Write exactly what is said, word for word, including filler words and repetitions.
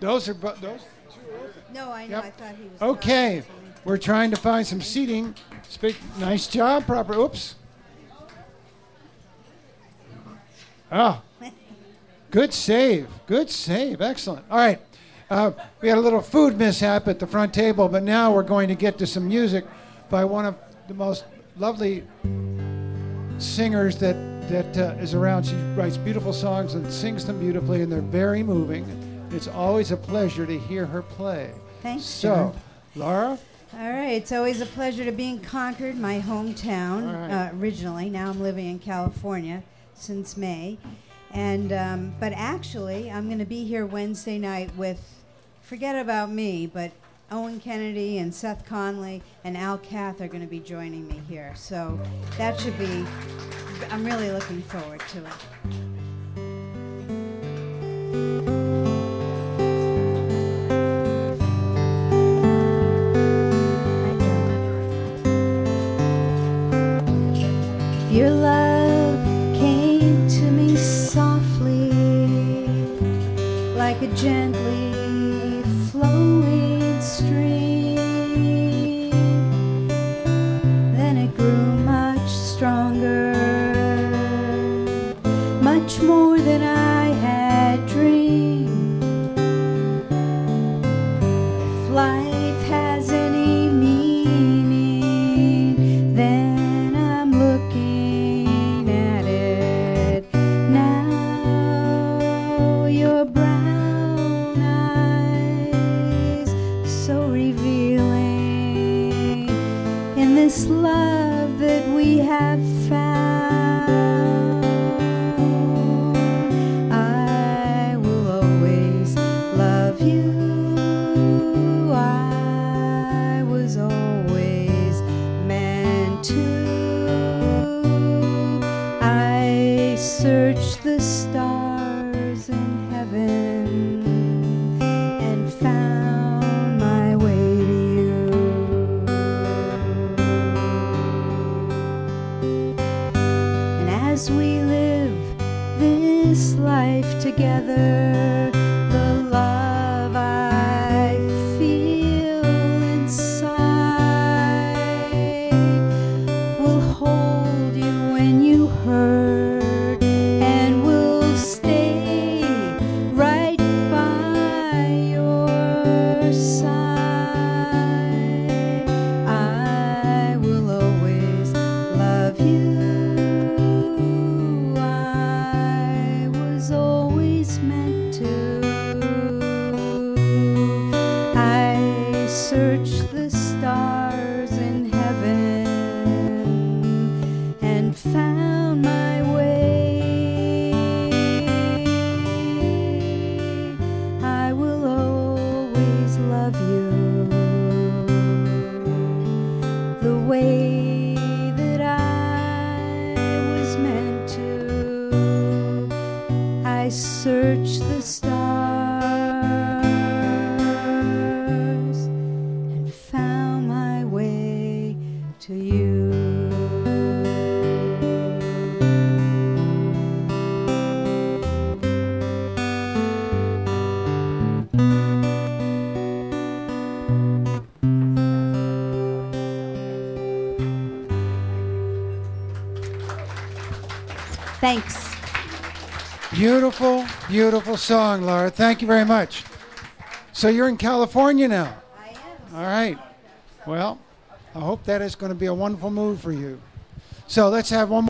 Those are bu- those. No, I know. Yep. I thought he was. Okay, talking to me. we're trying to find some seating. Speak. Nice job, proper. Oops. Oh, good save. Good save. Excellent. All right. Uh, we had a little food mishap at the front table, but now we're going to get to some music by one of the most lovely singers that that uh, is around. She writes beautiful songs and sings them beautifully, and they're very moving. It's always a pleasure to hear her play. Thanks. So, Laura? All right. It's always a pleasure to be in Concord, my hometown, All right. uh, originally. Now I'm living in California since May. And um, but actually, I'm going to be here Wednesday night with, forget about me, but Owen Kennedy and Seth Conley and Al Cath are going to be joining me here. So that should be, I'm really looking forward to it. Your love came to me softly, like a gently flowing stream. Then it grew much stronger, much more than I had dreamed. If life has any meaning, then I'm looking at it now. Your brown eyes, so revealing in this love that we have found. I will always love you. I was always meant to. I searched the stars in heaven and found my way to you. And as we live this life together, the love I feel inside will hold you when you hurt and will stay right by your side. I will always love you. I was always meant to. I searched the stars in heaven and found my way. I will always love you the way that I was meant to. I searched the stars and found my way to you. Thanks. Beautiful, beautiful song, Laura. Thank you very much. So you're in California now. I am. All right. Well, I hope that is going to be a wonderful move for you. So let's have one more.